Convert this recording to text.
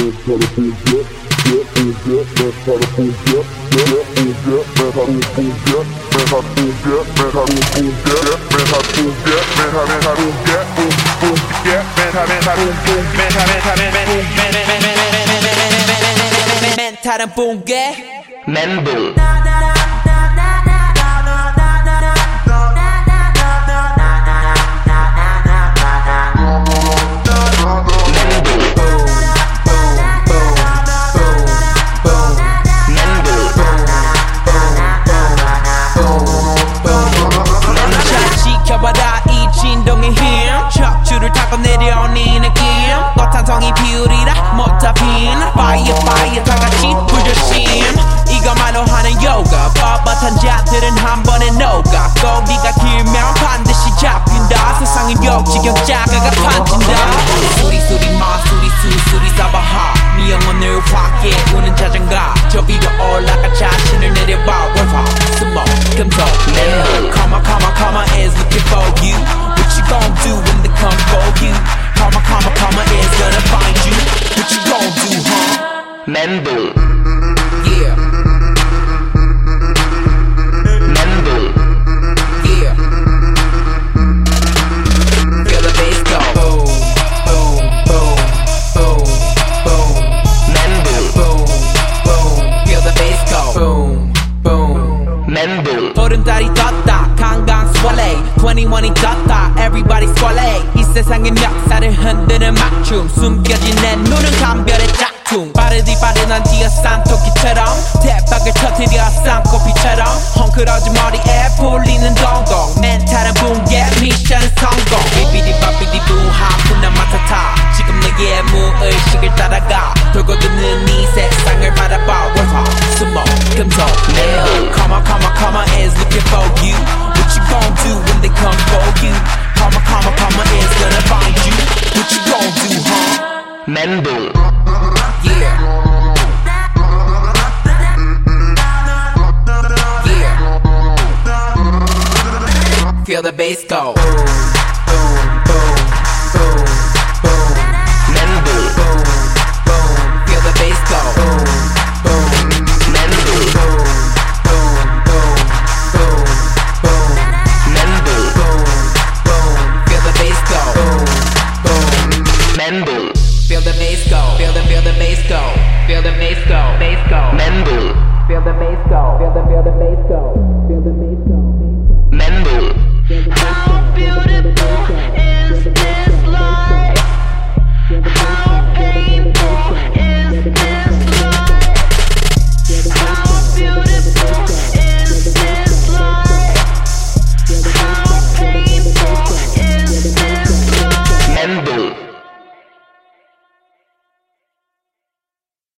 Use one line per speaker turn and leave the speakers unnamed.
멘탈은 붕괴
멘붕
지켜봐라 이 진동의 힘 척추를 타고 내려온 이 느낌 꽃한송이 피우리라 못다 핀 Fire fire 다같이 불조심 이것만로 하는 요가 뻣뻣한 자들은 한 번에 녹아 꼬리가 길면 반드시 잡힌다 세상은 역지경자가가 판친다 수리수리 마수리 수수리 사바하 네 영혼을 확 깨우는 자장가 저 위로 올라가 자신을 내려봐 월화 스모 금속 멘붕 Karma is looking for you What you gon' do when they come for you Karma is gonna find you What you gon' do, huh?
멘붕
Yeah
멘붕
Yeah Feel the bass go Boom, boom, boom, boom, boom
멘붕
Boom, boom Feel the bass go Boom, boom
멘붕
보름달이 떴다 강강 swallow 21이 떴다 everybody swallow 이 세상의 역사를 흔드는 맞춤 숨겨진 내 눈은 감별의 짝퉁 빠르디 빠르난 뛰어싼 토끼처럼 대박을 터뜨려 쌍꺼비처럼 헝클어진 머리에 풀리는 동공 멘탈은 붕괴 미션은 성공 비비디 바비디 부하푸나 마타타 지금 너의 무의식을 따라가 돌고 도는 이 세상을 바라봐 월화 수목 금속 멘붕 Karma is looking for you What you gon' do when they come for you Karma is gonna find you What you gon' do, huh?
멘붕
Yeah Yeah Feel the bass go Boom, boom, boom, boom, boom
멘붕
Boom, boom Feel the bass go Boom, boom
멘붕
Boom, boom, boom, boom, boom
멘붕
Boom, boom Feel the bass go Boom, boom
멘붕
Feel the bass go Feel the bass go Feel the bass go Bass go
멘붕
Feel the bass go Feel the bass go Feel the bass go
멘붕
Feel the bass go